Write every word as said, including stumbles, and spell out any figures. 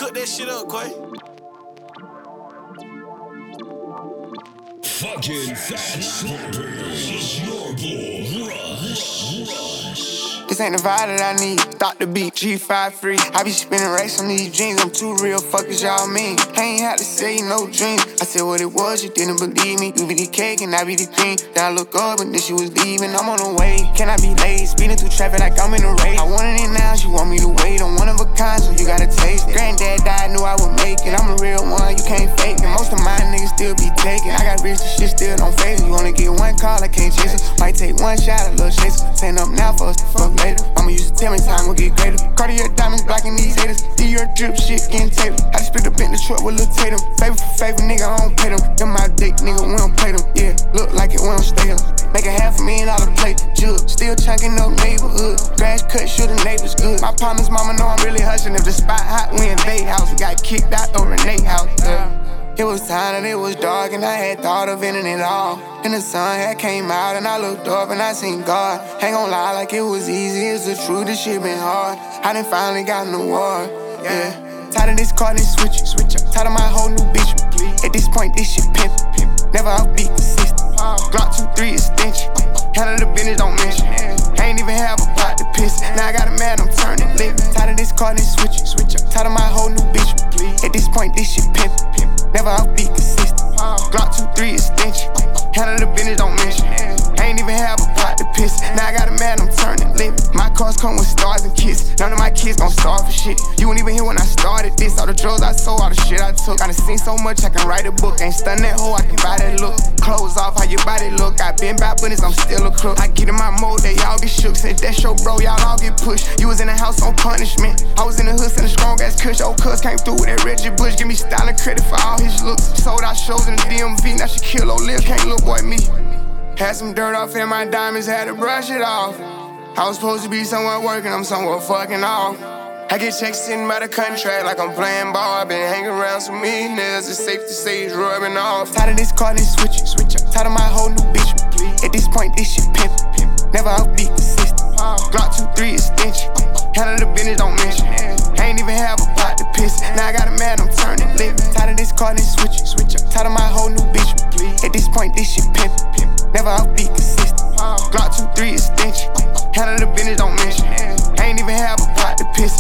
Cook that shit up, Quay. Fucking fat slappers. Your boy, Rush. Rush. This ain't the vibe that I need. Thought the beat G five free. I be spinning racks on these jeans. I'm too real, fuck is y'all mean. I ain't had to say no dreams. I said what it was, you didn't believe me. You be the cake and I be the cream. Then I look up and then she was leaving. I'm on the way. Can I be late? Speeding through traffic like I'm in a race. I wanted it now, she want me to wait. I'm one of a kind, so you gotta taste it. Granddad died, knew I would make it. I'm a real one, you can't fake it. Most of my niggas still be taking. I got rich, the shit still don't phase it. You only get one call, I can't chase it. Might take one shot, a little chaser. Stand up now for us to fuck later. Mama used to tell me time will get greater. Cartier diamonds blocking these haters. D your drip shit getting tailored. I just picked up in the truck with Lil Tatum. Favor for favor, nigga, I don't pay them. Them my dick, nigga, we don't play them. Yeah, look like it, we don't stay them. Make a half a million dollar plate. Jug, still chunking up neighborhood. Grass cut, sure the neighbors good. My partner's mama know I'm really hustling. If the spot hot, we in they house. We got kicked out over Nate house. Yeah. It was time and it was dark and I had thought of ending it all. And the sun had came out and I looked up and I seen God. Ain't gon' lie like it was easy, it's the truth, this shit been hard. I done finally got an award, yeah. Tired of this car, this switch, switch up. Tired of my whole new bitch, at this point this shit pimp. Never outbeat consistent. Glock two three extension. Handle the business, don't mention. I ain't even have a pot to piss. Now I got a man, I'm turning lit. Tired of this car, this switch, switch up. Tired of my whole new bitch, at this point this shit pimp. Never outbeat consistent. Glock two three extension. Handle the business, don't mention. I ain't even have a pot to piss. Now I got a man, I'm turning lit. My cars come with stars and kids. None of my kids gon' starve for shit. You weren't even here when I started this. All the drugs I sold, all the shit I took. I done seen so much, I can write a book. Ain't stun that hoe, I can buy that look. Clothes off, how your body look. I been by business, I'm still a crook. I get in my mode, they all get shook. Said that's your bro, y'all all get pushed. You was in the house on punishment. I was in the hood, sending strong ass kush. Old cuz came through with that Reggie Bush. Give me style and credit for all his looks. Sold out shows in the D M V, now she kill old Lil, can't look boy me. Had some dirt off in my diamonds, had to brush it off. I was supposed to be somewhere working, I'm somewhere fucking off. I get checks sitting by the contract like I'm playing ball. I been hanging around some millionaires, it's safe to say it's rubbing off. Tired of this car, this switch, switch up. Tired of my whole new bitch, at this point this shit pimp. Never outbeat consistent. Glock two three extension. Handle the business, don't mention. I ain't even have a pot to piss. Now I got a man, I'm turning lit. Tired of this car, this switch, switch up. Tired of my whole new bitch, at this point this shit pimp. Never outbeat consistent. Glock two three extension. Handle the business, don't mention. I ain't even have a pot to piss.